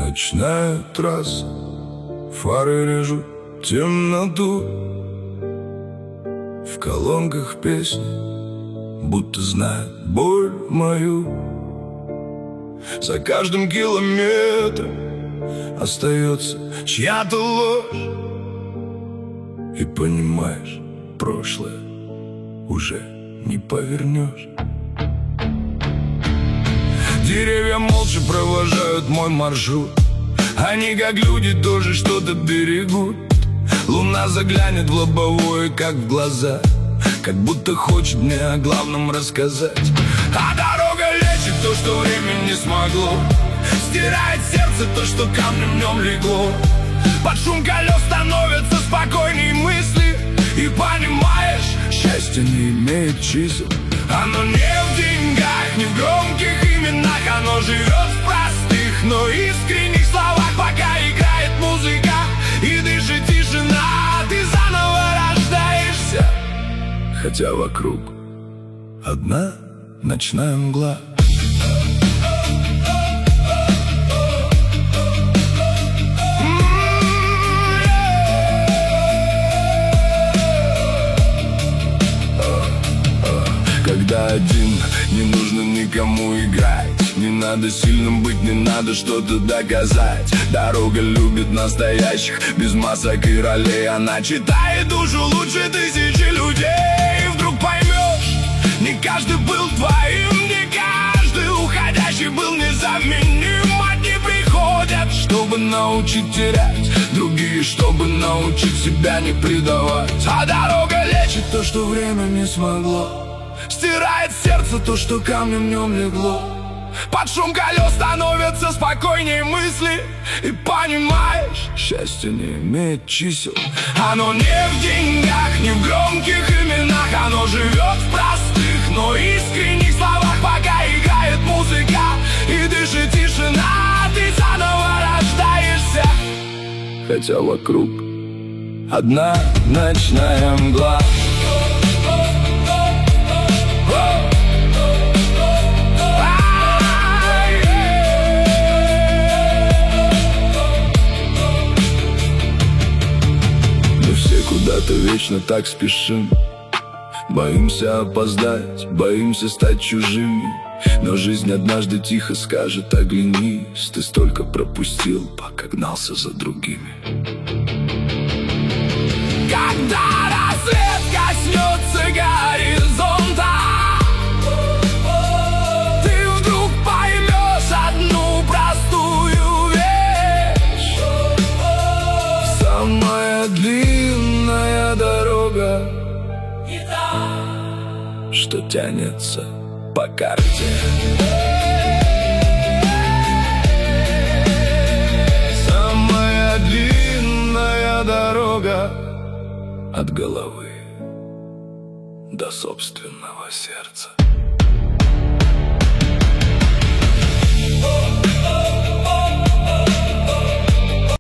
Ночная трасса, фары режут темноту. В колонках песни, будто знают боль мою. За каждым километром остается чья-то ложь. И понимаешь, прошлое уже не повернешь. Деревья молча провожают мой маршрут. Они, как люди, тоже что-то берегут. Луна заглянет в лобовое, как в глаза, как будто хочет мне о главном рассказать. А дорога лечит то, что время не смогло. Стирает сердце то, что камнем в нем легло. Под шум колес становятся спокойнее мысли. И понимаешь, счастье не имеет чисел. Оно не в деньгах, не в громких именах. Оно живет в простых, но искренних словах. Пока играет музыка и дышит тишина, ты заново рождаешься, хотя вокруг одна ночная мгла. Когда один, не нужно никому играть. Не надо сильным быть, не надо что-то доказать. Дорога любит настоящих, без масок и ролей. Она читает душу лучше тысячи людей. И вдруг поймешь, не каждый был твоим, не каждый уходящий был незаменим. Одни приходят, чтобы научить терять, другие, чтобы научить себя не предавать. А дорога лечит то, что время не смогло. Стирает сердце то, что камнем в нем легло. Под шум колес становятся спокойнее мысли. И понимаешь, счастье не имеет чисел. Оно не в деньгах, не в громких именах. Оно живет в простых, но искренних словах. Пока играет музыка и дышит тишина, ты заново рождаешься, хотя вокруг одна ночная мгла. Куда-то вечно так спешим. Боимся опоздать, боимся стать чужими. Но жизнь однажды тихо скажет: оглянись, ты столько пропустил, пока гнался за другими. Когда рассвет коснется горизонта, ты вдруг поймешь одну простую вещь: самая длинная дорога не та, что тянется по карте. Самая длинная дорога от головы до собственного сердца.